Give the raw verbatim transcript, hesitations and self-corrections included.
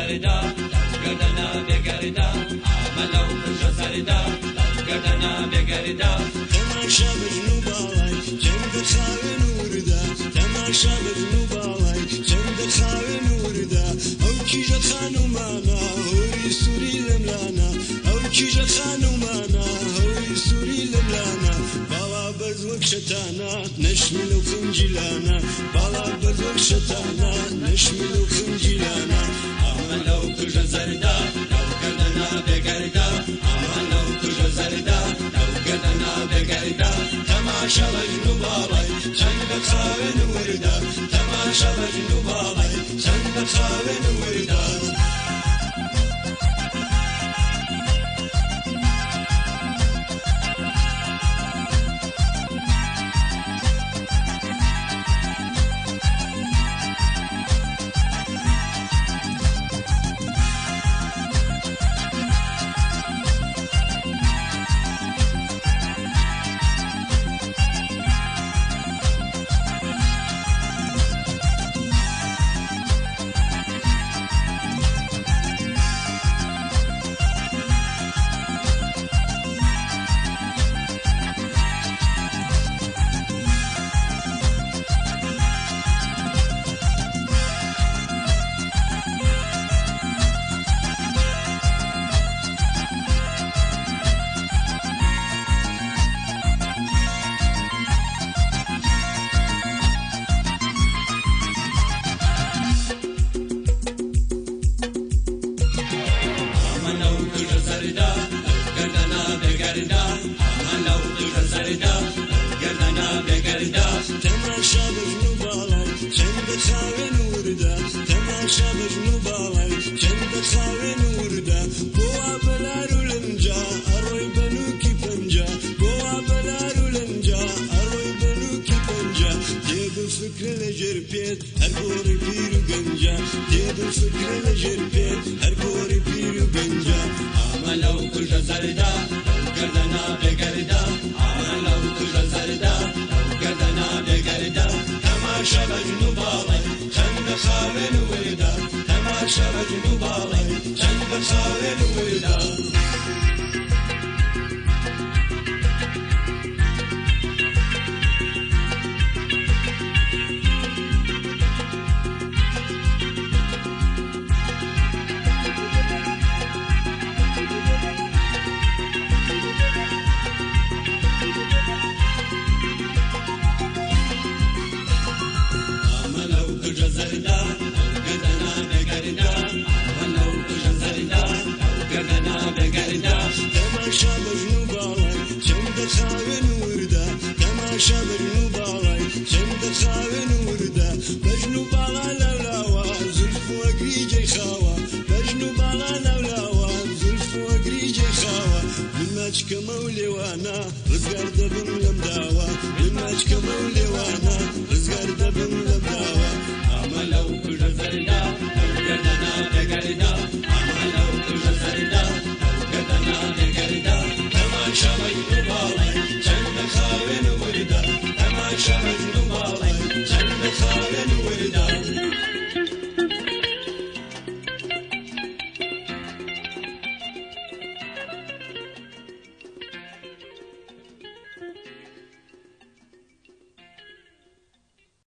زردا گردنا بگردا عملو کج زردا گردنا بگردا تماشا مجنو بالای چند خاوین وردا تماشا مجنو بالای چند خاوین وردا او کیج خانو مانا هوی سوری لملانا او کیج خانو مانا هوی سوری لملانا بالا بزوک شتانا نشملو خنجلانا بالا بزوک شتانا نشملو خنجلانا عملو کج زردا گردنا بگردا عملو کج زردا گردنا بگردا تماشا مجنو بالای چند خاوین وردا تماشا مجنو بالای چند خاوین وردا تماشا مجنو بالای چند خاوین وردا تماشا مجنو بالای چند خاوین وردا بوا بلارو لنجا اروی بنوکی پنجا بوا بلارو لنجا اروی بنوکی پنجا دید فکر لجر پیت هر گوری پیرو گنجا دید فکر لجر پیت هر گوری پیرو گنجا عملو کج زردا گردنا بگردا عملو کج زردا گردنا بگردا تماشا مجنو بالای چند خاوین وردا تماشا مجنو بالای چند خاوین وردا تماشا مجنو بالای چند خاوین وردا تماشا مجنو بالای چند خاوین وردا مجنو بالا لولاوا زلف وگریجی خاوا مجنو بالا لولاوا زلف وگریجی خاوا من ماچ کمولی وانا رزگار دبن لم داوا من ماچ کمولی وانا